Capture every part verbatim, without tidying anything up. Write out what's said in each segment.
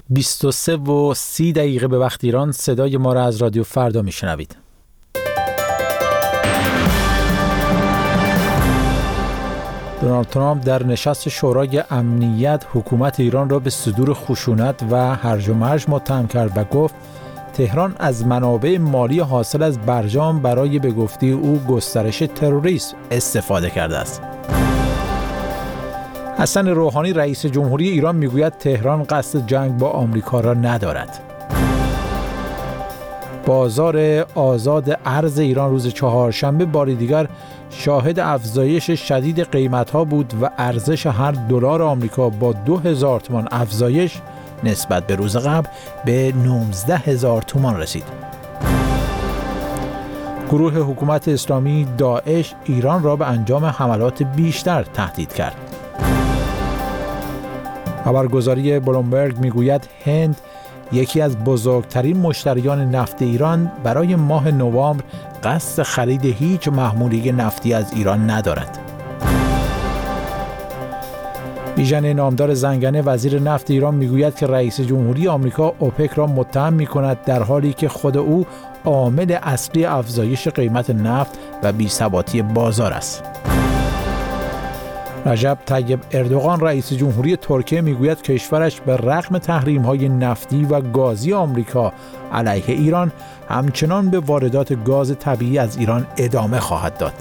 بیست و سه و سی دقیقه به وقت ایران صدای ما را از رادیو فردا میشنوید. دونالد ترامپ در نشست شورای امنیت حکومت ایران را به صدور خشونت و هرج و مرج متهم کرد و گفت تهران از منابع مالی حاصل از برجام برای به گفته او گسترش تروریسم استفاده کرده است. حسن روحانی رئیس جمهوری ایران میگوید تهران قصد جنگ با آمریکا را ندارد. بازار آزاد ارز ایران روز چهارشنبه بار دیگر شاهد افزایش شدید قیمت‌ها بود و ارزش هر دلار آمریکا با دو هزار تومان افزایش نسبت به روز قبل به نوزده هزار تومان رسید. گروه حکومت اسلامی داعش ایران را به انجام حملات بیشتر تهدید کرد. خبرگزاری بلومبرگ میگوید هند یکی از بزرگترین مشتریان نفت ایران برای ماه نوامبر قصد خرید هیچ محموله نفتی از ایران ندارد. بیژن نامدار زنگنه وزیر نفت ایران میگوید که رئیس جمهوری آمریکا اوپک را متهم میکند در حالی که خود او عامل اصلی افزایش قیمت نفت و بی‌ثباتی بازار است. رجب طیب اردوغان رئیس جمهوری ترکیه میگوید کشورش به رغم تحریم‌های نفتی و گازی آمریکا علیه ایران همچنان به واردات گاز طبیعی از ایران ادامه خواهد داد.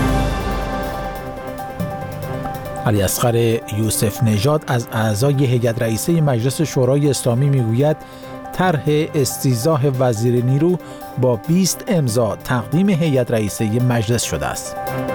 علی اصغر یوسف نژاد از اعضای هیئت رئیسه مجلس شورای اسلامی میگوید طرح استیضاح وزیر نیرو با بیست امضا تقدیم هیئت رئیسه مجلس شده است.